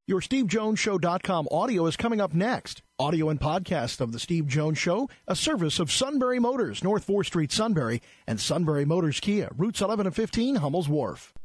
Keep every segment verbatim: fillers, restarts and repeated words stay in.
Your Steve Jones Show dot com audio is coming up next. Audio and podcast of The Steve Jones Show, a service of Sunbury Motors, North fourth Street, Sunbury, and Sunbury Motors Kia, routes eleven and fifteen, Hummel's Wharf.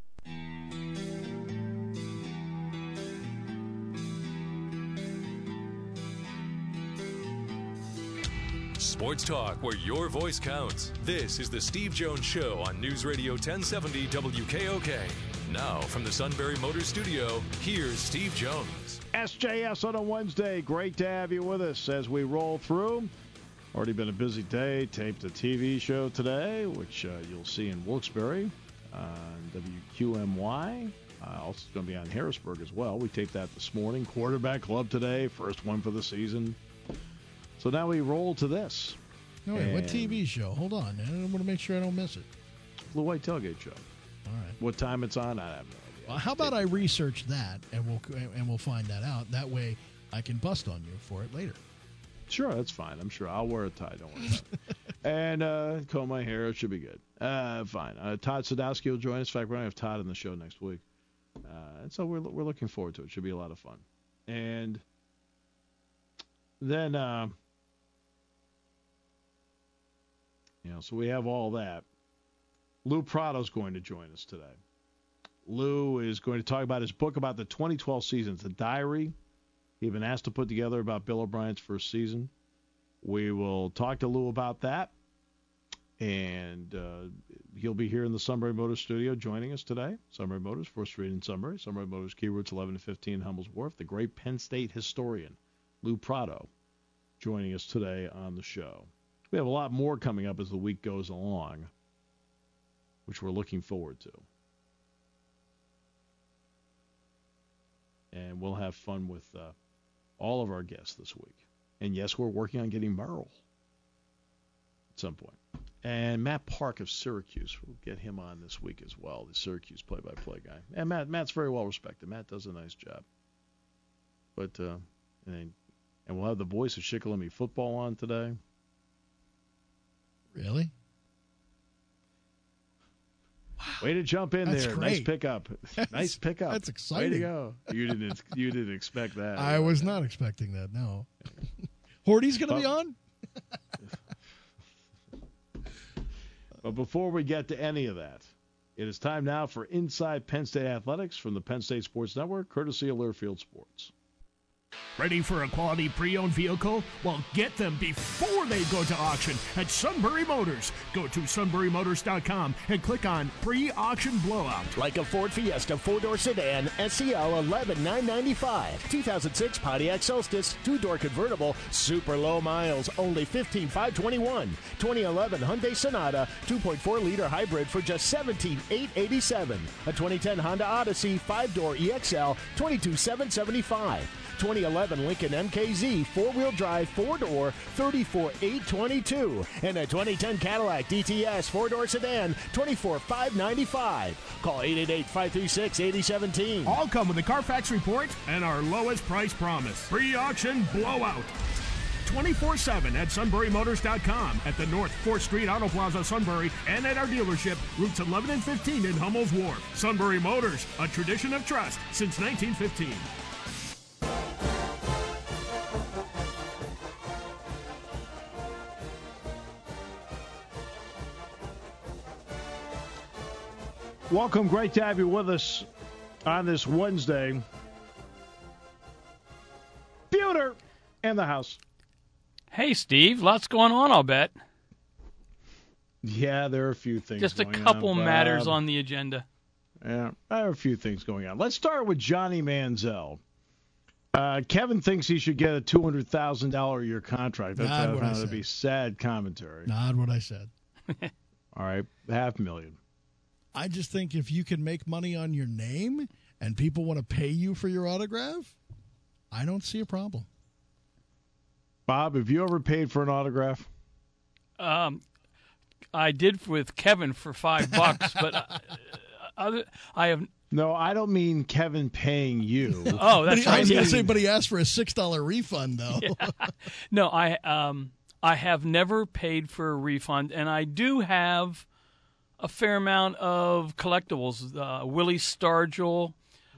Sports talk where your voice counts. This is The Steve Jones Show on News Radio ten seventy W K O K. Now, from the Sunbury Motors Studio, here's Steve Jones. S J S on a Wednesday. Great to have you with us as we roll through. Already been a busy day. Taped a T V show today, which uh, you'll see in Wilkes-Barre on W Q M Y. Uh, also going to be on Harrisburg as well. We taped that this morning. Quarterback Club today. First one for the season. So now we roll to this. No, wait, what T V show? Hold on. I want to make sure I don't miss it. Blue White Tailgate Show. All right. What time it's on, I have no idea. Well, how about I research that and we'll and we'll find that out. That way I can bust on you for it later. Sure, that's fine. I'm sure I'll wear a tie. Don't worry about it. And uh, comb my hair. It should be good. Uh, fine. Uh, Todd Sadowski will join us. In fact, we're going to have Todd on the show next week. Uh, and so we're we're looking forward to it. It should be a lot of fun. And then, uh, you know, so we have all that. Lou Prado's going to join us today. Lou is going to talk about his book about the twenty twelve season. It's a diary he'd been asked to put together about Bill O'Brien's first season. We will talk to Lou about that. And uh, he'll be here in the Sunbury Motors studio joining us today. Sunbury Motors, fourth Street in Sunbury. Sunbury Motors, key routes eleven to fifteen, Hummel's Wharf. The great Penn State historian, Lou Prado, joining us today on the show. We have a lot more coming up as the week goes along, which we're looking forward to. And we'll have fun with uh, all of our guests this week. And yes, we're working on getting Merrill at some point. And Matt Park of Syracuse, we'll get him on this week as well, the Syracuse play-by-play guy. And Matt, Matt's very well respected. Matt does a nice job. But uh, and, and we'll have the voice of Shikellamy football on today. Really? Wow. Way to jump in That's there. Great. Nice pickup. That's, nice pickup. That's exciting. Way to go. You didn't you didn't expect that. I was not expecting that, no. Horty's going to oh. be on? But before we get to any of that, it is time now for Inside Penn State Athletics from the Penn State Sports Network, courtesy of Learfield Sports. Ready for a quality pre-owned vehicle? Well, get them before they go to auction at Sunbury Motors. Go to sunbury motors dot com and click on pre-auction blowout. Like a Ford Fiesta four-door sedan, S C L eleven thousand nine hundred ninety-five dollars. two thousand six Pontiac Solstice, two-door convertible, super low miles, only fifteen thousand five hundred twenty-one dollars. twenty eleven Hyundai Sonata, two point four liter hybrid for just seventeen thousand eight hundred eighty-seven dollars. A twenty ten Honda Odyssey, five-door E X L, twenty-two thousand seven hundred seventy-five dollars. twenty eleven Lincoln M K Z four-wheel drive four-door thirty-four thousand eight hundred twenty-two dollars and a twenty ten Cadillac D T S four-door sedan twenty-four thousand five hundred ninety-five dollars. Call eight eight eight, five three six, eight zero one seven. All come with a Carfax report and our lowest price promise. Pre-auction blowout. twenty-four seven at sunbury motors dot com, at the North fourth Street Auto Plaza, Sunbury, and at our dealership, routes eleven and fifteen in Hummel's Wharf. Sunbury Motors, a tradition of trust since nineteen fifteen. Welcome. Great to have you with us on this Wednesday. Pewter in the house. Hey, Steve. Lots going on, I'll bet. Yeah, there are a few things Just a going couple on, matters Bob. on the agenda. Yeah, there are a few things going on. Let's start with Johnny Manziel. Uh, Kevin thinks he should get a two hundred thousand dollars a year contract. That's Not how what I that would said. be sad commentary. Not what I said. All right, half a million. I just think if you can make money on your name and people want to pay you for your autograph, I don't see a problem. Bob, have you ever paid for an autograph? Um, I did with Kevin for five bucks, but uh, other, I have. No, I don't mean Kevin paying you. Oh, that's but he, right. I was going to say, but he asked for a six dollar refund, though. Yeah. No, I um, I have never paid for a refund, and I do have a fair amount of collectibles. Uh, Willie Stargell,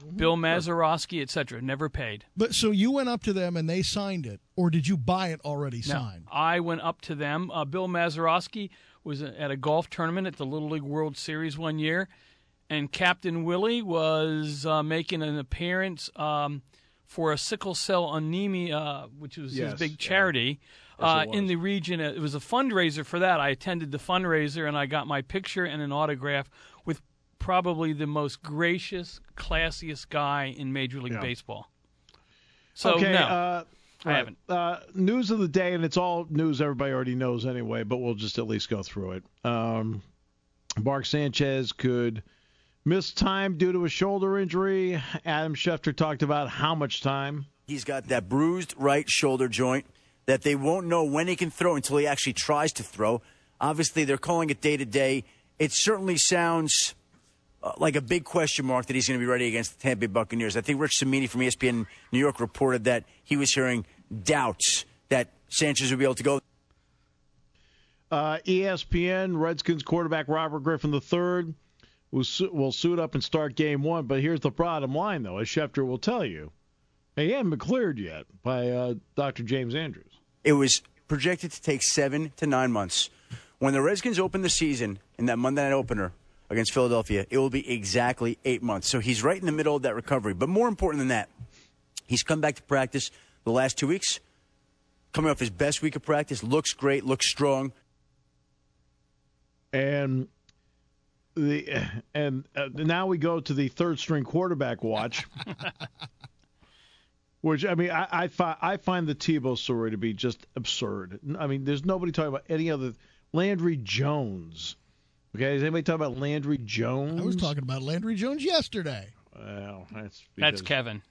Bill Mazeroski, et cetera. Never paid. But so you went up to them and they signed it, or did you buy it already No, signed? I went up to them. Uh, Bill Mazeroski was at a golf tournament at the Little League World Series one year, and Captain Willie was uh, making an appearance um, for a sickle cell anemia, which was Yes, his big yeah. charity. Yes, Uh, it in was. the region. It was a fundraiser for that. I attended the fundraiser, and I got my picture and an autograph with probably the most gracious, classiest guy in Major League Yeah. Baseball. So, okay, no, uh, I right. haven't. Uh, news of the day, and it's all news everybody already knows anyway, but we'll just at least go through it. Um, Mark Sanchez could miss time due to a shoulder injury. Adam Schefter talked about how much time. He's got that bruised right shoulder joint that they won't know when he can throw until he actually tries to throw. Obviously, they're calling it day-to-day. It certainly sounds uh, like a big question mark that he's going to be ready against the Tampa Bay Buccaneers. I think Rich Cimini from E S P N New York reported that he was hearing doubts that Sanchez would be able to go. Uh, E S P N, Redskins quarterback Robert Griffin the third will, su- will suit up and start game one. But here's the bottom line, though, as Schefter will tell you. He hasn't been cleared yet by uh, Doctor James Andrews. It was projected to take seven to nine months. When the Redskins open the season in that Monday night opener against Philadelphia, it will be exactly eight months. So he's right in the middle of that recovery. But more important than that, he's come back to practice the last two weeks, coming off his best week of practice, looks great, looks strong. And the and uh, now we go to the third string quarterback watch. Which, I mean, I, I, fi- I find the Tebow story to be just absurd. I mean, there's nobody talking about any other. Landry Jones. Okay, is anybody talking about Landry Jones? I was talking about Landry Jones yesterday. Well, that's That's because, Kevin.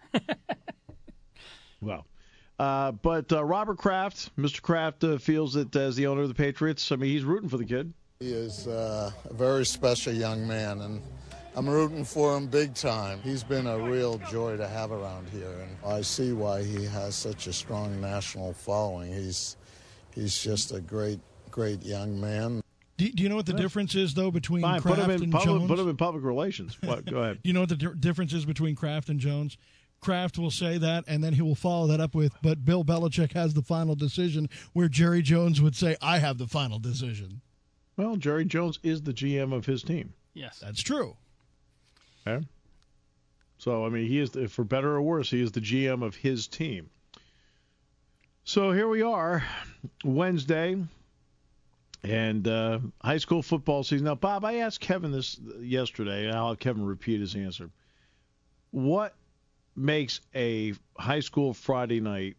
well. Uh, but uh, Robert Kraft, Mister Kraft, uh, feels that as the owner of the Patriots, I mean, he's rooting for the kid. He is uh, a very special young man, and I'm rooting for him big time. He's been a real joy to have around here, and I see why he has such a strong national following. He's he's just a great, great young man. Do, do you know what the difference is, though, between Fine, Kraft put him in and public, Jones? put him in public relations. What? Go ahead. You know what the di- difference is between Kraft and Jones? Kraft will say that, and then he will follow that up with, but Bill Belichick has the final decision, where Jerry Jones would say, I have the final decision. Well, Jerry Jones is the G M of his team. Yes. That's true. Okay. So, I mean, he is, the, for better or worse, he is the G M of his team. So here we are, Wednesday, and uh, high school football season. Now, Bob, I asked Kevin this yesterday, and I'll have Kevin repeat his answer. What makes a high school Friday night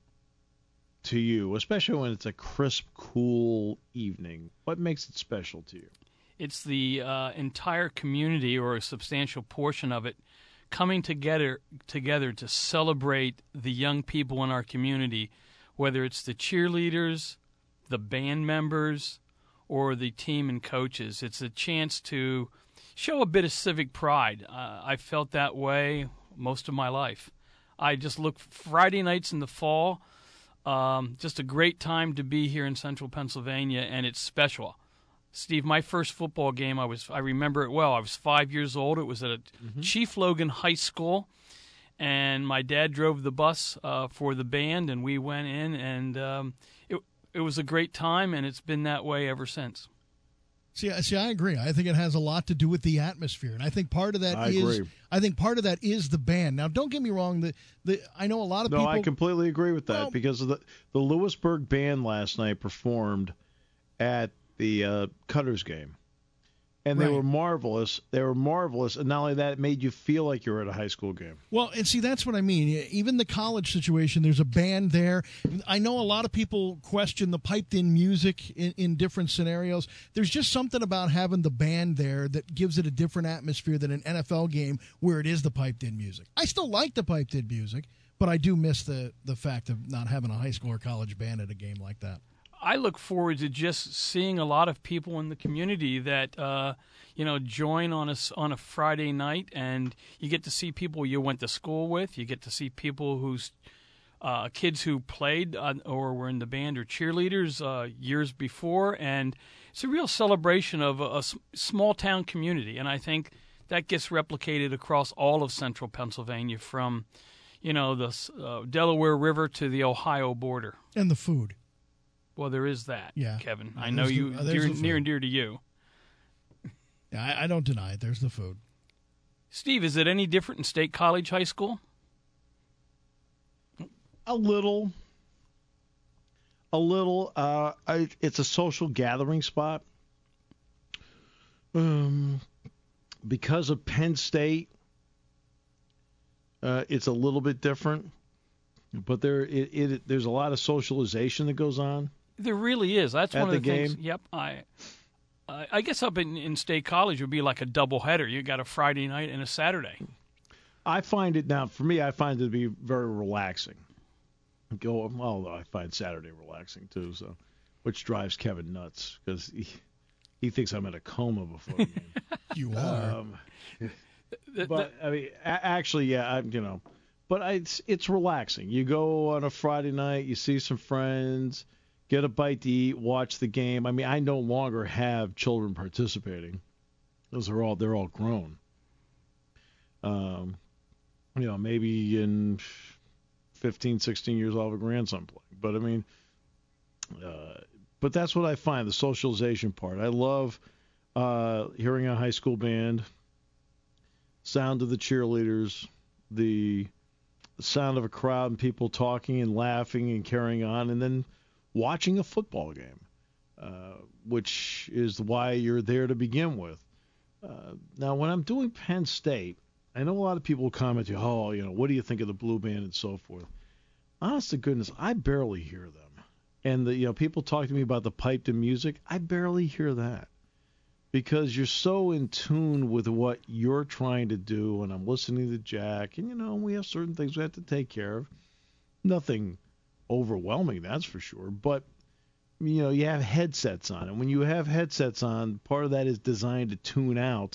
to you, especially when it's a crisp, cool evening? What makes it special to you? It's the uh, entire community, or a substantial portion of it, coming together together to celebrate the young people in our community, whether it's the cheerleaders, the band members, or the team and coaches. It's a chance to show a bit of civic pride. Uh, I felt that way most of my life. I just look Friday nights in the fall, um, just a great time to be here in central Pennsylvania, and it's special. Steve, my first football game, I was I remember it well. I was five years old. It was at a mm-hmm. Chief Logan High School, and my dad drove the bus uh, for the band, and we went in, and um, it it was a great time, and it's been that way ever since. See, see, I agree. I think it has a lot to do with the atmosphere, and I think part of that I is agree. I think part of that is the band. Now, don't get me wrong. The the I know a lot of no, people. I completely agree with that well, because of the the Lewisburg band last night performed at the uh, Cutters game, and they right. were marvelous. They were marvelous, and not only that, it made you feel like you were at a high school game. Well, and see, that's what I mean. Even the college situation, there's a band there. I know a lot of people question the piped-in music in, in different scenarios. There's just something about having the band there that gives it a different atmosphere than an N F L game where it is the piped-in music. I still like the piped-in music, but I do miss the, the fact of not having a high school or college band at a game like that. I look forward to just seeing a lot of people in the community that uh, you know join on a on a Friday night, and you get to see people you went to school with. You get to see people who's uh, kids who played uh, or were in the band or cheerleaders uh, years before, and it's a real celebration of a, a small town community. And I think that gets replicated across all of central Pennsylvania, from, you know, the uh, Delaware River to the Ohio border. And the food. Well, there is that, yeah. Kevin. Yeah, I know you, the, uh, dear, the near and dear to you. Yeah, I, I don't deny it. There's the food. Steve, is it any different in State College High School? A little. A little. Uh, I, it's a social gathering spot. Um, because of Penn State, uh, it's a little bit different. But there, it, it, there's a lot of socialization that goes on. There really is. That's At one of the, the game. things. Yep. I, uh, I guess up in, in State College would be like a doubleheader. You got a Friday night and a Saturday. I find it now. For me, I find it to be very relaxing. Go, although I find Saturday relaxing too, so which drives Kevin nuts because he, he thinks I'm in a coma before the game. You are. Um, but I mean, a- actually, yeah, I'm, you know, but I, it's it's relaxing. You go on a Friday night, you see some friends, get a bite to eat, watch the game. I mean, I no longer have children participating; those are all they're all grown. Um, you know, maybe in fifteen, sixteen years, I'll have a grandson playing. But, I mean, uh, but that's what I find, the socialization part. I love uh, hearing a high school band, sound of the cheerleaders, the sound of a crowd and people talking and laughing and carrying on, and then watching a football game, uh, which is why you're there to begin with. Uh, now, when I'm doing Penn State, I know a lot of people comment, oh, you know, what do you think of the Blue Band and so forth? Honest to goodness, I barely hear them. And, the, you know, people talk to me about the piped-in music. I barely hear that because you're so in tune with what you're trying to do, and I'm listening to Jack, and, you know, we have certain things we have to take care of. Nothing overwhelming, that's for sure. But, you know, you have headsets on, and when you have headsets on, part of that is designed to tune out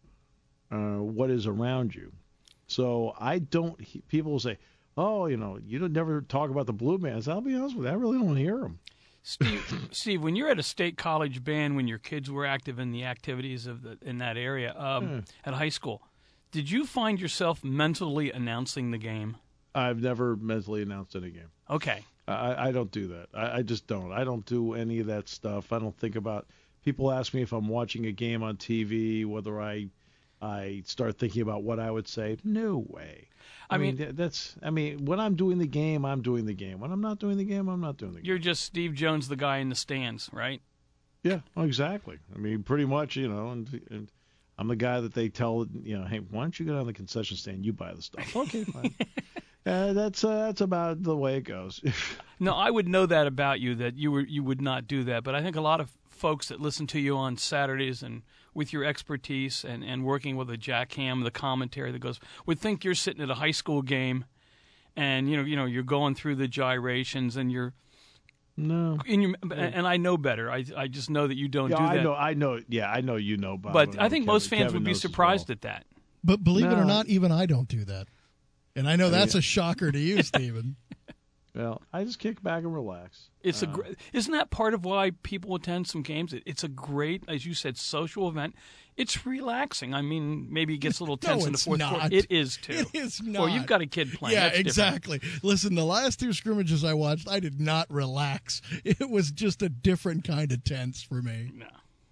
Uh, what is around you. So I don't, people will say, oh, you know, you don't never talk about the Blue Bands. I'll be honest with you, I really don't hear them. Steve, Steve, when you're at a state college band, when your kids were active in the activities of the, in that area um, Hmm. at high school, did you find yourself mentally announcing the game? I've never mentally announced any game. Okay. I, I don't do that. I, I just don't. I don't do any of that stuff. I don't think about, people ask me if I'm watching a game on T V, whether I I start thinking about what I would say. No way. I, I mean, mean, that's. I mean, when I'm doing the game, I'm doing the game. When I'm not doing the game, I'm not doing the game. You're just Steve Jones, the guy in the stands, right? Yeah, exactly. I mean, pretty much, you know, and, and I'm the guy that they tell, you know, hey, why don't you go down to the concession stand? You buy the stuff. Okay, fine. uh, that's uh, that's about the way it goes. No, I would know that about you, that you were you would not do that. But I think a lot of folks that listen to you on Saturdays and with your expertise and, and working with a Jack Ham, the commentary that goes, would think you're sitting at a high school game and, you know, you know, you're going through the gyrations and you're no. In your, and I know better. I I just know that you don't yeah, do that. I know. I know. Yeah, I know you know, Bob. But I think Kevin, most fans Kevin would be knows surprised well. at that. But believe no. it or not, even I don't do that. And I know I that's mean, a shocker to you, Stephen. Well, I just kick back and relax. It's uh, a gr- isn't that part of why people attend some games? It, it's a great, as you said, social event. It's relaxing. I mean, maybe it gets a little tense no, in the fourth not. quarter. It is too. It is not. Well, you've got a kid playing. Yeah, That's exactly. different. Listen, the last two scrimmages I watched, I did not relax. It was just a different kind of tense for me. No,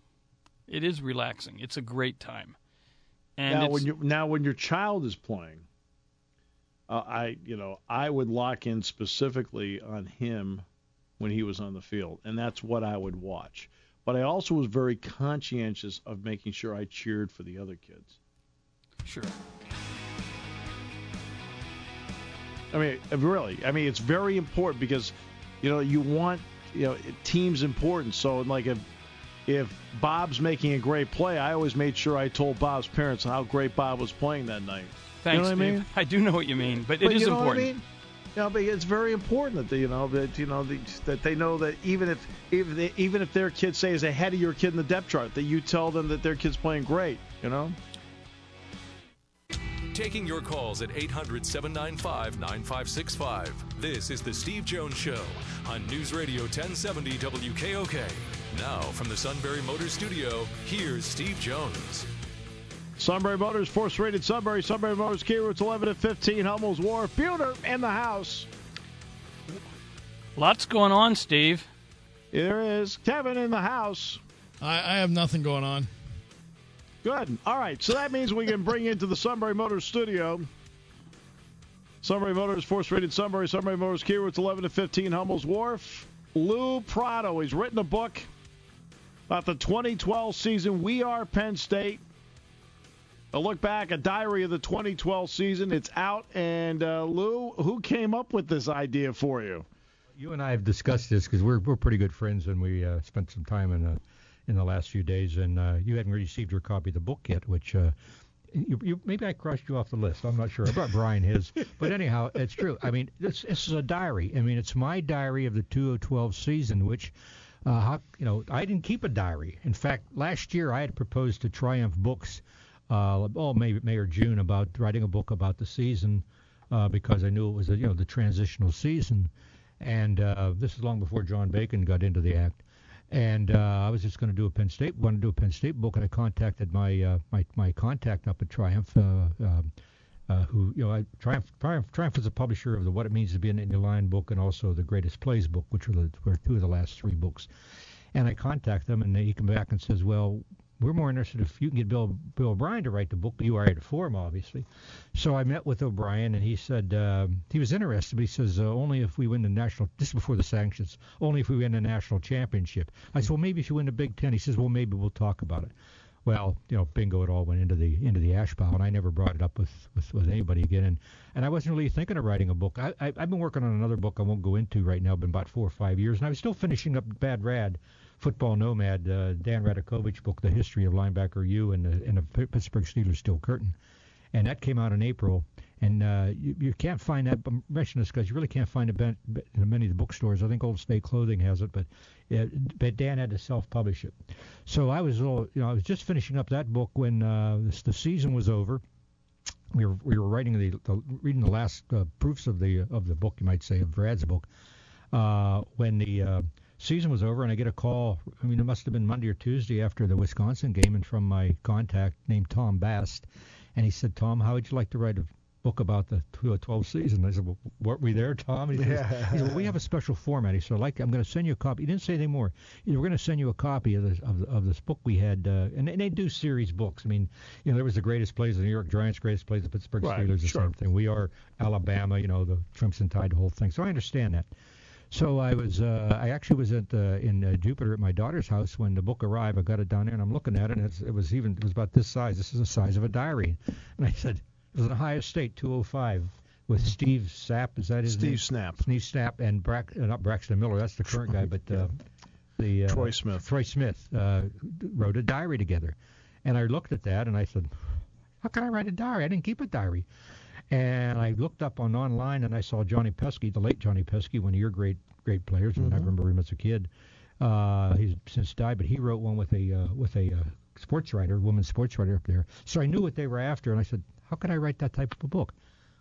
it is relaxing. It's a great time. And now, it's, when you now when your child is playing, uh, I you know I would lock in specifically on him when he was on the field, and that's what I would watch. But I also was very conscientious of making sure I cheered for the other kids. Sure. I mean, really. I mean, it's very important because, you know, you want, you know, team's important. So, like, if if Bob's making a great play, I always made sure I told Bob's parents how great Bob was playing that night. Thanks, you know what Steve. I mean? I do know what you mean, but, but it is you know important. What I mean? You know, but it's very important that they, you know that you know the, that they know that even if even they, even if their kid say is ahead of your kid in the depth chart, that you tell them that their kid's playing great. You know. Taking your calls at eight hundred, seven nine five, nine five six five. This is the Steve Jones Show on News Radio ten seventy W K O K. Now from the Sunbury Motors Studio, here's Steve Jones. Sunbury Motors, fourth Street in Sunbury. Sunbury Motors, Kia routes eleven and fifteen, Hummel's Wharf. Buhner in the house. Lots going on, Steve. There is. Kevin in the house. I, I have nothing going on. Good. All right, so that means we can bring into the Sunbury Motors studio Sunbury Motors, fourth Street in Sunbury. Sunbury Motors, Kia routes eleven and fifteen, Hummel's Wharf. Lou Prado. He's written a book about the twenty twelve season. We Are Penn State. A look back, a diary of the twenty twelve season. It's out. And, uh, Lou, who came up with this idea for you? You and I have discussed this because we're we're pretty good friends, and we uh, spent some time in the, in the last few days. And uh, you hadn't received your copy of the book yet, which uh, you, you, maybe I crossed you off the list. I'm not sure. I brought Brian his. But anyhow, it's true. I mean, this, this is a diary. I mean, it's my diary of the two thousand twelve season, which Uh, how, you know, I didn't keep a diary. In fact, last year I had proposed to Triumph Books, uh, oh, May, May or June, about writing a book about the season uh, because I knew it was, a, you know, the transitional season. And uh, this is long before John Bacon got into the act. And uh, I was just going to do a Penn State, wanted to do a Penn State book, and I contacted my uh, my, my contact up at Triumph, uh, uh, uh, who, you know, I, Triumph, Triumph Triumph is a publisher of the What It Means to Be an Nittany Lion book and also the Greatest Plays book, which were, the, were two of the last three books. And I contact them, and he comes back and says, well, we're more interested if you can get Bill Bill O'Brien to write the book. You are it for him, obviously. So I met with O'Brien, and he said uh, he was interested, but he says uh, only if we win the national. This is before the sanctions. Only if we win the national championship. I said, well, maybe if you win the Big Ten. He says, well, maybe we'll talk about it. Well, you know, bingo, it all went into the into the ash pile, and I never brought it up with, with, with anybody again. And, and I wasn't really thinking of writing a book. I, I I've been working on another book I won't go into right now. Been about four or five years, and I was still finishing up Bad Rad. Football Nomad, uh, Dan Radakovich book, The History of Linebacker U and the, and the Pittsburgh Steelers Steel Curtain. And that came out in April. And uh, you, you can't find that. I'm mentioning this because you really can't find it in many of the bookstores. I think Old State Clothing has it, but, it, but Dan had to self-publish it. So I was, a little, you know, I was just finishing up that book when uh, this, the season was over. We were we were writing the, the reading the last uh, proofs of the of the book, you might say, of Brad's book, uh, when the uh, season was over, and I get a call. I mean, it must have been Monday or Tuesday after the Wisconsin game, and from my contact named Tom Bast, and he said, "Tom, how would you like to write a book about the two thousand twelve season?" I said, "Well, weren't we there, Tom?" And he, yeah. says, he said, "Well, we have a special format." He said, "Like, I'm going to send you a copy." He didn't say anything more. He said, "We're going to send you a copy of this of, of this book we had," uh, and, and they do series books. I mean, you know, there was the Greatest Plays of the New York Giants, Greatest Plays of the Pittsburgh right, Steelers, the sure. same thing. We Are Alabama, you know, the Crimson Tide, the whole thing. So I understand that. So I was, uh, I actually was at uh, in uh, Jupiter at my daughter's house when the book arrived. I got it down there, and I'm looking at it, and it's, it was even, it was about this size. This is the size of a diary. And I said, it was in Ohio State, two oh five, with Steve Sapp. Is that his Steve name? Snap. Steve Snap and Brack, uh, not Braxton Miller. That's the current guy, but uh, the uh, Troy Smith. Troy Smith uh, wrote a diary together, and I looked at that, and I said, how can I write a diary? I didn't keep a diary. And I looked up on online, and I saw Johnny Pesky, the late Johnny Pesky, one of your great great players, and mm-hmm. I remember him as a kid. Uh, he's since died, but he wrote one with a uh, with a uh, sports writer, woman sports writer up there. So I knew what they were after, and I said, how could I write that type of a book?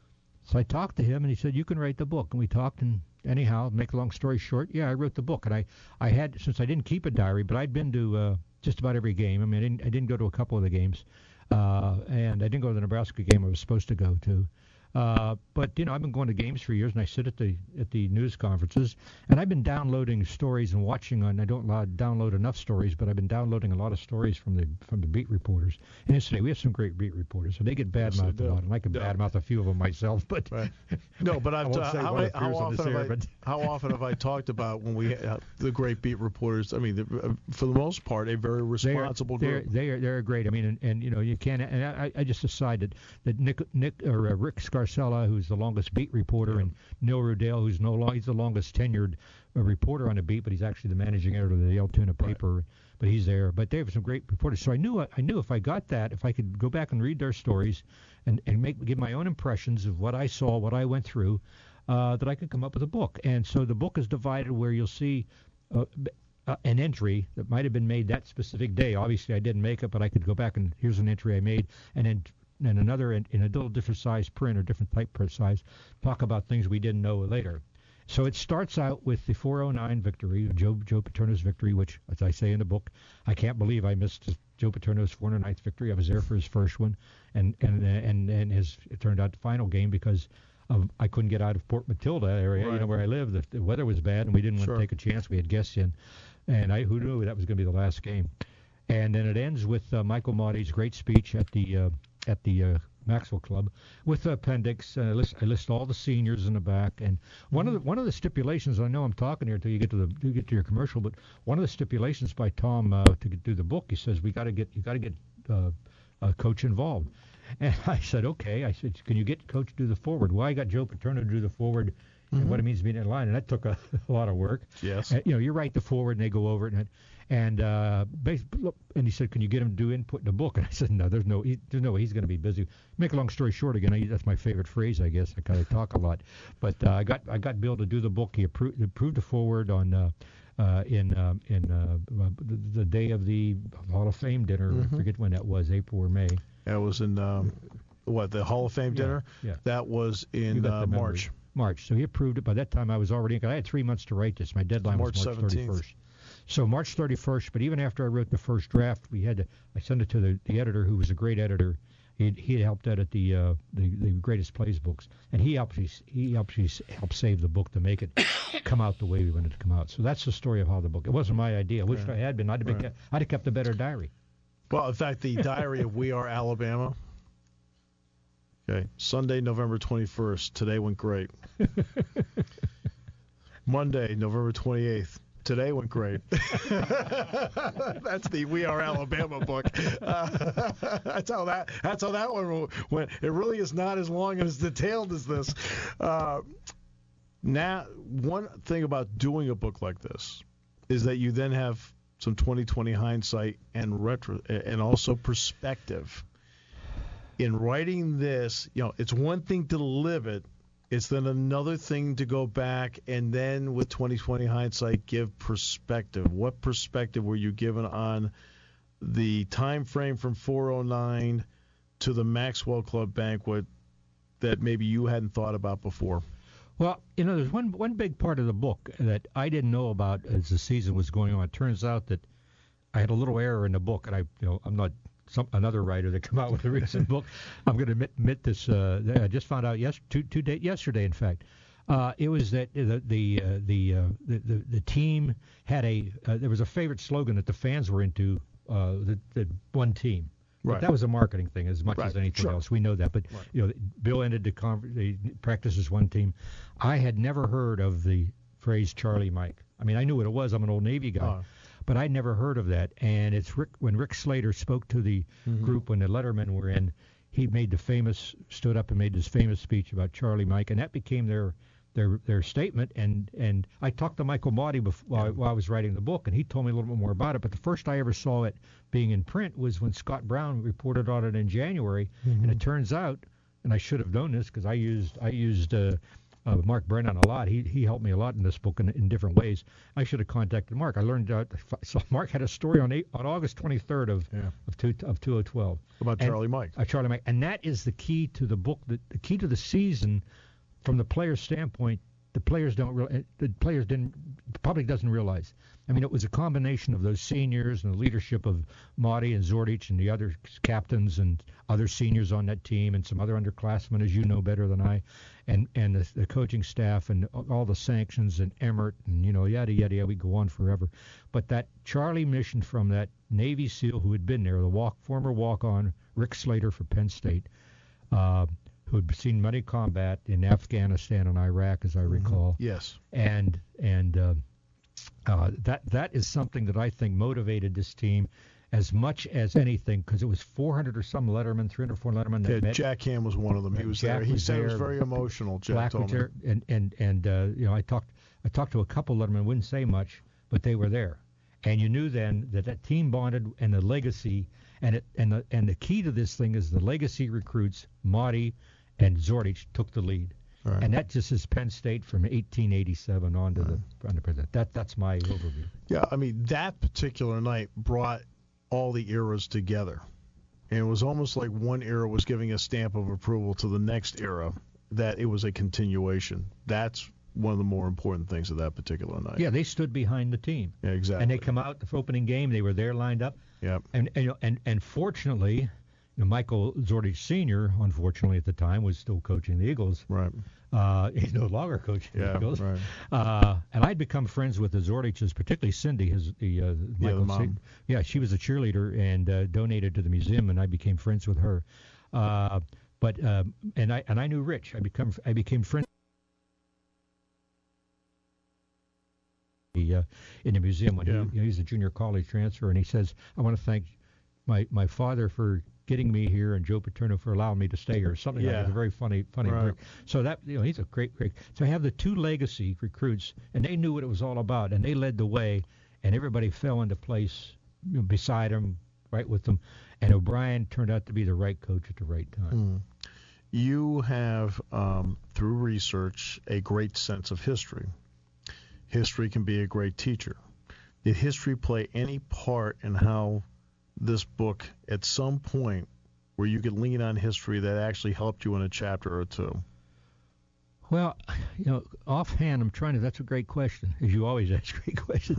So I talked to him, and he said, you can write the book. And we talked, and anyhow, make a long story short, yeah, I wrote the book. And I, I had, since I didn't keep a diary, but I'd been to uh, just about every game. I mean, I didn't, I didn't go to a couple of the games, uh, and I didn't go to the Nebraska game I was supposed to go to. Uh, but, you know, I've been going to games for years, and I sit at the at the news conferences, and I've been downloading stories and watching on. I don't download enough stories, but I've been downloading a lot of stories from the from the beat reporters. And yesterday, we have some great beat reporters, so they get bad-mouthed yes, a lot, and I can yeah. bad-mouth a few of them myself. But right. No, but I've, uh, how, I, how, often air, have I, but how often have I talked about when we uh, the great beat reporters? I mean, the, uh, for the most part, a very responsible they're, group. They're, they're, they're great. I mean, and, and you know, you can't. And I, I just decided that Nick Nick or uh, Rick Scarcella, who's the longest beat reporter, and Neil Rudale, who's no long, he's the longest tenured uh, reporter on the beat, but he's actually the managing editor of the Altoona paper. Right. But he's there. But they have some great reporters. So I knew I knew if I got that, if I could go back and read their stories, and and make give my own impressions of what I saw, what I went through, uh, that I could come up with a book. And so the book is divided where you'll see uh, uh, an entry that might have been made that specific day. Obviously, I didn't make it, but I could go back and here's an entry I made, and then. And another in, in a little different size print or different type print size, talk about things we didn't know later. So it starts out with the four oh nine victory, Joe Joe Paterno's victory, which, as I say in the book, I can't believe I missed Joe Paterno's four hundred ninth victory. I was there for his first one, and and and and his it turned out the final game because of I couldn't get out of Port Matilda area, Right. you know, where I live. The, the weather was bad, and we didn't want Sure. to take a chance. We had guests in, and I who knew that was going to be the last game. And then it ends with uh, Michael Mauty's great speech at the uh, at the uh, Maxwell Club with the appendix. Uh, I, list, I list all the seniors in the back, and one of the one of the stipulations. I know I'm talking here until you get to the you get to your commercial, but one of the stipulations by Tom uh, to do the book, he says we got to get you got to get uh, a coach involved. And I said okay. I said, can you get coach to do the forward? Well, I got Joe Paterno to do the forward. And what it means to be in line, and that took a, a lot of work. Yes. Uh, you know, you write the forward, and they go over it, and and uh, bas- look, and he said, "Can you get him to do input in the book?" And I said, "No, there's no, he, there's no way he's going to be busy." Make a long story short, again, I, that's my favorite phrase, I guess. I kind of talk a lot, but uh, I got I got Bill to do the book. He approved, approved the forward on uh, uh, in um, in uh, the, the day of the Hall of Fame dinner. Mm-hmm. I forget when that was, April or May. That was in um, what the Hall of Fame dinner. yeah. That was You in got uh, the memory. March. March. So he approved it. By that time, I was already in. I had three months to write this. My deadline March was March seventeenth. thirty-first. So March thirty-first. But even after I wrote the first draft, we had to. I sent it to the, the editor, who was a great editor. He he had helped edit the uh, the the Greatest Plays books, and he helped me he helped me help save the book to make it come out the way we wanted it to come out. So that's the story of how the book. It wasn't my idea. I wished I had been. I'd have been. Right. I'd have kept a better diary. Well, in fact, the diary of We Are Alabama. Okay, Sunday, November twenty-first. Today went great. Monday, November twenty-eighth. Today went great. That's the We Are Alabama book. Uh, that's how that. That's how that one went. It really is not as long and as detailed as this. Uh, now, one thing about doing a book like this is that you then have some twenty twenty hindsight and retro, and also perspective. In writing this, you know, it's one thing to live it. It's then another thing to go back and then with twenty twenty hindsight give perspective. What perspective were you given on the time frame from four oh nine to the Maxwell Club banquet that maybe you hadn't thought about before? Well, you know, there's one one big part of the book that I didn't know about as the season was going on. It turns out that I had a little error in the book, and I, you know, I'm not some another writer that come out with a recent book. I'm going to admit, admit this. Uh, I just found out yes, two, two day, yesterday, in fact. Uh, it was that the the uh, the, uh, the the the team had a uh, there was a favorite slogan that the fans were into. Uh, the, the one team. Right. But that was a marketing thing as much Right. as anything Sure. else. We know that. But Right. you know, Bill ended the, con- the practice as one team. I had never heard of the phrase Charlie Mike. I mean, I knew what it was. I'm an old Navy guy. Oh. But I'd never heard of that. And it's Rick, when Rick Slater spoke to the Mm-hmm. group when the Lettermen were in, he made the famous, stood up and made this famous speech about Charlie Mike, and that became their their their statement. And, and I talked to Michael Mauty before, while, I, while I was writing the book, and he told me a little bit more about it. But the first I ever saw it being in print was when Scott Brown reported on it in January. Mm-hmm. And it turns out, and I should have known this because I used I used uh, uh, Mark Brennan a lot. He he helped me a lot in this book in, in different ways. I should have contacted Mark. I learned out. So Mark had a story on eight, on August twenty-third of Yeah. of two of two thousand twelve About And- Charlie Mike. uh, Charlie Mike, and that is the key to the book. The, the key to the season, from the player's standpoint, the players don't real, the players didn't, the public doesn't realize. I mean, it was a combination of those seniors and the leadership of Mauty and Zordich and the other captains and other seniors on that team and some other underclassmen, as you know better than I, and and the, the coaching staff and all the sanctions and Emmert and, you know, yada, yada, yada. We go on forever. But that Charlie mission from that Navy SEAL who had been there, the walk, former walk-on Rick Slater for Penn State, uh, who had seen many combat in Afghanistan and Iraq, as I recall. Yes. And and uh, uh, that that is something that I think motivated this team as much as anything, because it was four hundred or some Letterman, three hundred, four Letterman that Yeah, met. Jack Ham was one of them. He was Jack there. He was said it was there. very emotional. Jack Black told was me. there, and and and uh, you know, I talked I talked to a couple Lettermen, wouldn't say much, but they were there, and you knew then that that team bonded and the legacy, and it and the and the key to this thing is the legacy recruits, Mauty and Zordich took the lead. Right. And that just is Penn State from eighteen eighty-seven on to the on to present. That that's my overview. Yeah, I mean, that particular night brought all the eras together. And it was almost like one era was giving a stamp of approval to the next era, that it was a continuation. That's one of the more important things of that particular night. Yeah, they stood behind the team. Yeah, exactly. And they come out for opening game. They were there lined up. Yep. And and you know, and, and fortunately, you know, Michael Zordich Senior, unfortunately at the time, was still coaching the Eagles. Right. Uh, he's no longer coaching yeah, the Eagles. Right. Uh, and I'd become friends with the Zordiches, particularly Cindy, his the uh, Michael. Yeah, the mom. Sen- yeah, she was a cheerleader and uh, donated to the museum, and I became friends with her. Uh, but uh, and I and I knew Rich. I become I became friends. Uh, in the museum when yeah. he, you know, he's a junior college transfer, and he says, I want to thank my my father for getting me here and Joe Paterno for allowing me to stay here. Something yeah. like that. It's a very funny, funny right. break. So that, you know, he's a great, great. So I have the two legacy recruits, and they knew what it was all about, and they led the way, and everybody fell into place, you know, beside him, right with them, and O'Brien turned out to be the right coach at the right time. Mm. You have, um, through research, a great sense of history. History can be a great teacher. Did history play any part in how this book, at some point, where you could lean on history that actually helped you in a chapter or two? Well, you know, offhand, I'm trying to. That's a great question, as you always ask great questions.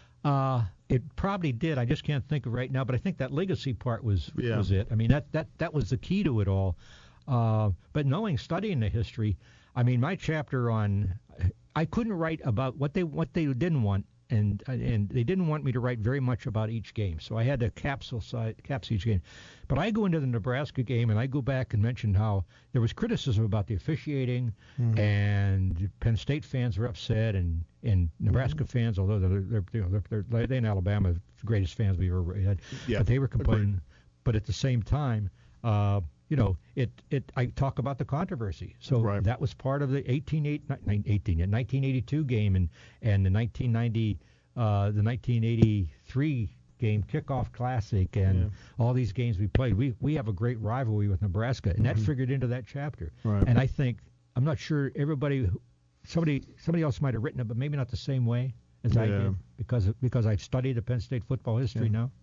uh, it probably did. I just can't think of it right now. But I think that legacy part was yeah. was it. I mean, that that that was the key to it all. Uh, but knowing, studying the history, I mean, my chapter on, I couldn't write about what they what they didn't want, and and they didn't want me to write very much about each game, so I had to capsule side, capsule each game. But I go into the Nebraska game, and I go back and mention how there was criticism about the officiating, mm-hmm. and Penn State fans were upset, and and Nebraska mm-hmm. fans, although they're they're you know they're, they're they in Alabama, the greatest fans we've ever had, yeah. but they were complaining. Agreed. But at the same time, uh, you know, it, it. I talk about the controversy. So right. that was part of the eighteen, eighteen, nineteen eighty-two game and, and the nineteen ninety, uh, the nineteen eighty-three game kickoff classic and yeah. all these games we played. We we have a great rivalry with Nebraska, and that mm-hmm. figured into that chapter. Right. And I think I'm not sure everybody, somebody somebody else might have written it, but maybe not the same way as yeah. I did because because I've studied the Penn State football history yeah. now.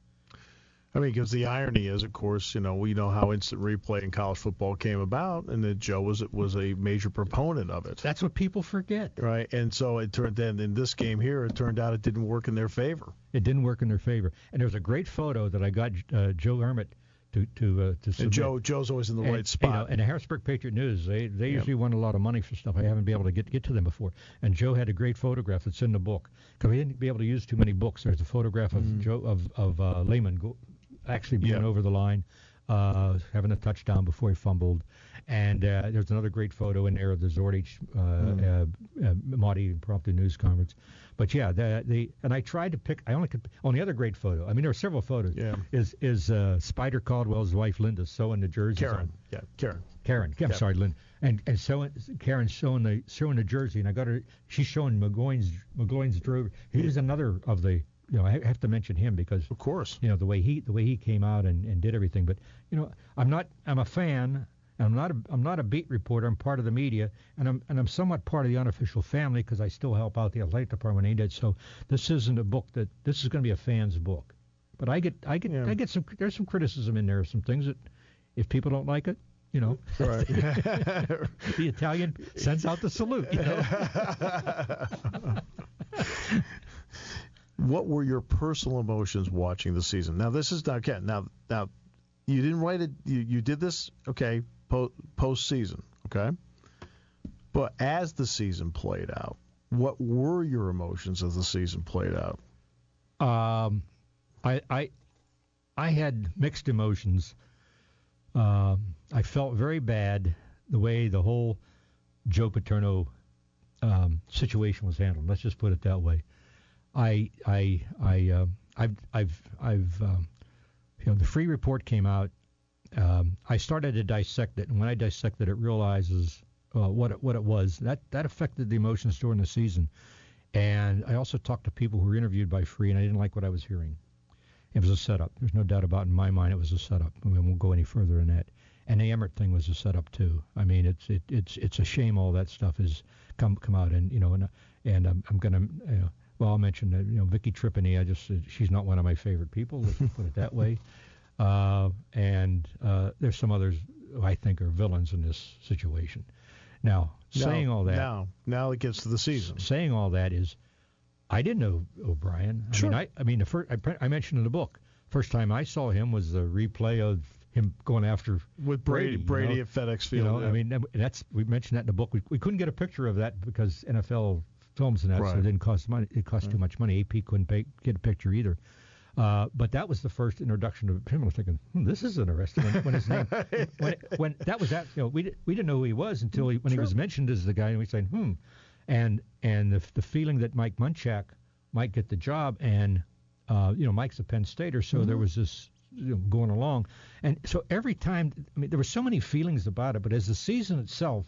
I mean, because the irony is, of course, you know, we know how instant replay in college football came about, and that Joe was was a major proponent of it. That's what people forget. Right, and so it turned then in this game here, it turned out it didn't work in their favor. It didn't work in their favor, and there was a great photo that I got uh, Joe Hermit to to uh, to submit. And Joe Joe's always in the and, right spot. You know, and the Harrisburg Patriot News, they they yep. usually won a lot of money for stuff. I haven't been able to get get to them before. And Joe had a great photograph that's in the book because we didn't be able to use too many books. There's a photograph of mm. Joe of of uh, Lehman go, actually being yep. over the line, uh, having a touchdown before he fumbled. And uh, there's another great photo in there of the Zordich uh, mm. uh, uh, Monty impromptu news conference. But yeah, the, the and I tried to pick. I only could. On the other great photo. I mean, there are several photos. Yeah. Is is uh, Spider Caldwell's wife Linda sewing the jersey? Karen. On. Yeah. Karen. Karen. I'm yep. sorry, Linda. And and sewing Karen sewing the sewing the jersey, and I got her. She's showing McGloin's McGloin's jersey. He's another of the. You know, I have to mention him because, of course, you know, the way he the way he came out and, and did everything. But you know, I'm not. I'm a fan. I'm not a, I'm not a beat reporter. I'm part of the media, and I'm and I'm somewhat part of the unofficial family because I still help out the athletic department when he did. So this isn't a book that this is going to be a fan's book. But I get I get yeah. I get some there's some criticism in there, some things that if people don't like it, you know, right. the Italian sends out the salute. You know. What were your personal emotions watching the season? Now this is now again now now you didn't write it. You you did this okay. Po- postseason, okay? But as the season played out, what were your emotions as the season played out? Um, I I, I had mixed emotions. Um, I felt very bad the way the whole Joe Paterno um, situation was handled. Let's just put it that way. I I I uh, I've I've I've um, you know the free report came out. Um, I started to dissect it, and when I dissected it, realizes uh, what it, what it was. That that affected the emotions during the season. And I also talked to people who were interviewed by Free, and I didn't like what I was hearing. It was a setup. There's no doubt about it in my mind it was a setup. I mean, we won't go any further than that. And the Emmert thing was a setup too. I mean, it's it, it's it's a shame all that stuff has come come out, and you know, and and I'm, I'm gonna. You know, well, I'll mention that you know Vicky Tripani. I just she's not one of my favorite people. Let's put it that way. Uh, and uh, there's some others who I think are villains in this situation. Now, saying now, all that. Now, now it gets to the season. Saying all that is, I didn't know O'Brien. I Sure. mean, I, I mean, the first I, I mentioned in the book, first time I saw him was the replay of him going after With Brady, Brady, Brady you know? at FedEx You Field. know, yeah. I mean, that's we mentioned that in the book. We, we couldn't get a picture of that because N F L films and that, Right. so it didn't cost money. It cost Right. too much money. A P couldn't pay, get a picture either. Uh, but that was the first introduction to him. I was thinking, hmm, this is interesting. When, when his name, when, it, when that was that, you know, we di- we didn't know who he was until he, when Sure. he was mentioned as the guy, and we said, hmm, and and the the feeling that Mike Munchak might get the job, and uh, you know, Mike's a Penn Stater, so Mm-hmm. there was this, you know, going along, and so every time, I mean, there were so many feelings about it. But as the season itself,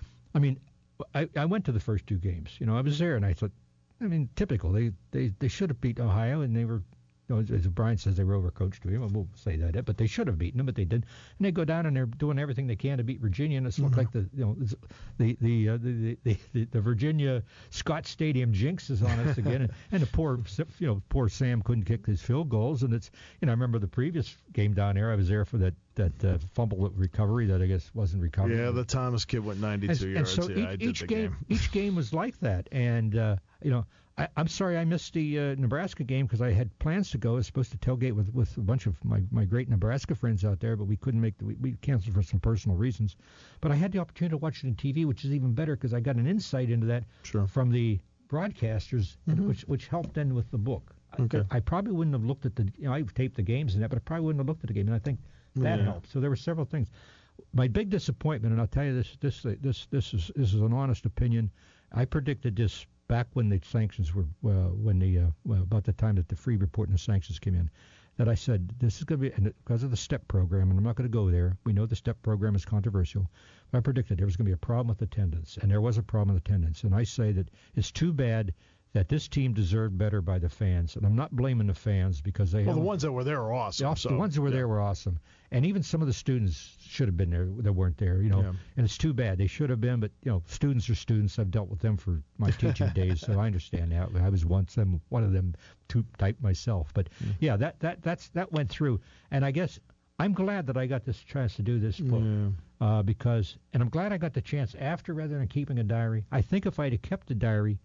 I mean, I, I went to the first two games. You know, I was there, and I thought, I mean, typical. They they they should have beat Ohio, and they were. You know, as, as Brian says, they were overcoached to him. I won't say that, but they should have beaten them, but they didn't. And they go down and they're doing everything they can to beat Virginia, and it's looked like the you know the the, uh, the, the the the Virginia Scott Stadium jinx is on us again, and, and the poor you know poor Sam couldn't kick his field goals, and it's you know I remember the previous game down there. I was there for that that uh, fumble recovery that I guess wasn't recovered. Yeah, the Thomas kid went ninety-two and, yards. And so yeah, each, I did each the game, game. each game was like that, and uh, you know. I, I'm sorry I missed the uh, Nebraska game because I had plans to go. I was supposed to tailgate with, with a bunch of my, my great Nebraska friends out there, but we couldn't make the we, we canceled for some personal reasons. But I had the opportunity to watch it on T V, which is even better because I got an insight into that Sure. from the broadcasters, Mm-hmm. and which which helped then with the book. Okay. I, I probably wouldn't have looked at the you know I taped the games and that, but I probably wouldn't have looked at the game, and I think that Yeah. helped. So there were several things. My big disappointment, and I'll tell you this this this this is this is an honest opinion. I predicted this back when the sanctions were, uh, when the, uh, well, about the time that the free report and the sanctions came in, that I said this is going to be, and because of the STEP program, and I'm not going to go there. We know the STEP program is controversial, but I predicted there was going to be a problem with attendance, and there was a problem with attendance. And I say that it's too bad that this team deserved better by the fans, and I'm not blaming the fans because they Well, the haven't- ones that were there were awesome. the, so, the ones that were yeah. there were awesome, and even some of the students should have been there that weren't there. You know, Yeah. and it's too bad they should have been. But you know, students are students. I've dealt with them for my teaching days, so I understand that. I was once them, one of them, two type myself. But Mm. yeah, that that that's that went through, and I guess I'm glad that I got this chance to do this book Yeah. uh, because, and I'm glad I got the chance after rather than keeping a diary. I think if I'd have kept a diary.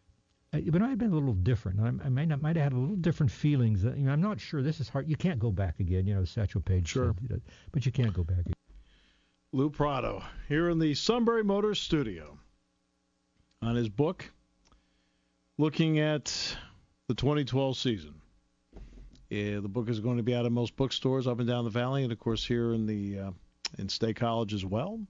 It might have been a little different. I, I might not, might have had a little different feelings. You know, I'm not sure. This is hard. You can't go back again. You know, Satchel Paige Sure. said, you know, but you can't go back again. Lou Prado here in the Sunbury Motors studio on his book, looking at the twenty twelve season. Yeah, the book is going to be out of most bookstores up and down the valley, and of course here in the uh, in State College as well.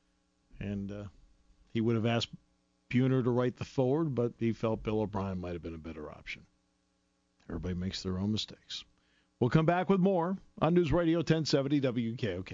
And uh, he would have asked Buhner to write the forward, but he felt Bill O'Brien might have been a better option. Everybody makes their own mistakes. We'll come back with more on News Radio ten seventy W K O K.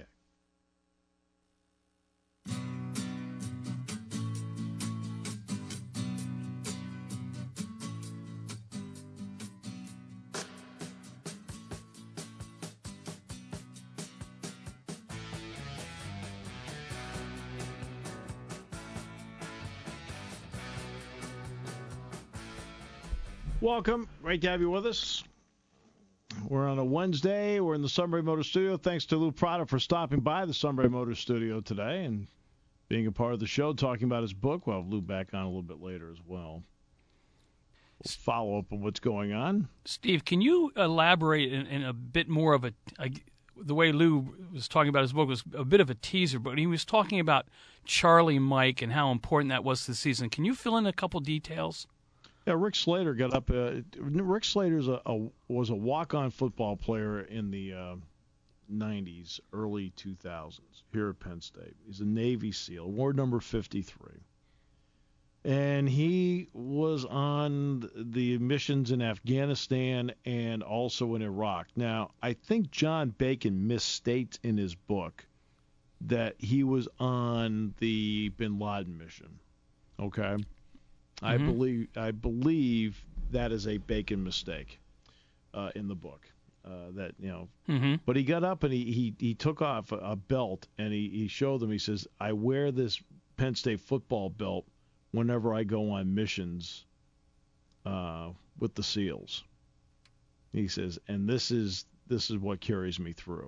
Welcome. Great to have you with us. We're on a Wednesday. We're in the Sunbury Motor Studio. Thanks to Lou Prado for stopping by the Sunbury Motor Studio today and being a part of the show, talking about his book. We'll have Lou back on a little bit later as well. We'll follow up on what's going on. Steve, can you elaborate in, in a bit more of a, a the way Lou was talking about his book was a bit of a teaser, but he was talking about Charlie Mike and how important that was this season. Can you fill in a couple details? Yeah, Rick Slater got up. Uh, Rick Slater's a, a was a walk-on football player in the uh, nineties, early two thousands here at Penn State. He's a Navy SEAL, ward number fifty-three. And he was on the missions in Afghanistan and also in Iraq. Now, I think John Bacon misstates in his book that he was on the Bin Laden mission. Okay? I Mhm. believe I believe that is a Bacon mistake uh, in the book. Uh, that you know, Mm-hmm. but he got up and he he, he took off a, a belt and he, he showed them. He says, "I wear this Penn State football belt whenever I go on missions uh, with the SEALs." He says, "And this is this is what carries me through."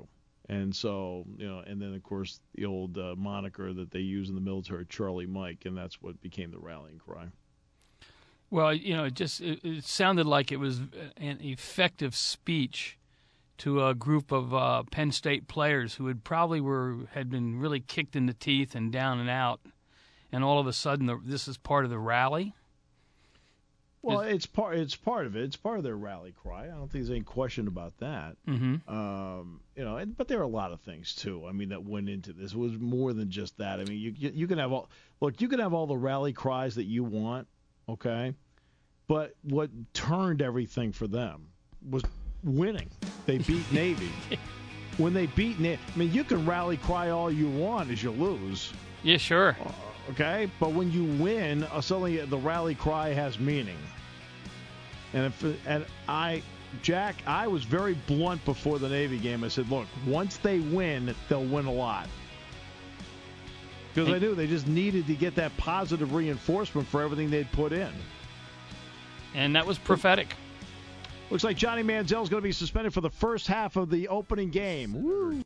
And so, you know, and then, of course, the old uh, moniker that they use in the military, Charlie Mike, and that's what became the rallying cry. Well, you know, it just it, it sounded like it was an effective speech to a group of uh, Penn State players who had probably were had been really kicked in the teeth and down and out, and all of a sudden the, this is part of the rally. Well, it's part. It's part of it. It's part of their rally cry. I don't think there's any question about that. Mm-hmm. Um, you know, and, but there are a lot of things too. I mean, that went into this. It was more than just that. I mean, you you, you can have all look. You can have all the rally cries that you want, okay? But what turned everything for them was winning. They beat Navy. When they beat Navy, I mean, you can rally cry all you want as you lose. Yeah, sure. Uh, Okay, but when you win, uh, suddenly the rally cry has meaning. And if and I, Jack, I was very blunt before the Navy game. I said, look, once they win, they'll win a lot. Because I knew they just needed to get that positive reinforcement for everything they'd put in. And that was prophetic. Looks like Johnny Manziel is going to be suspended for the first half of the opening game. Woo.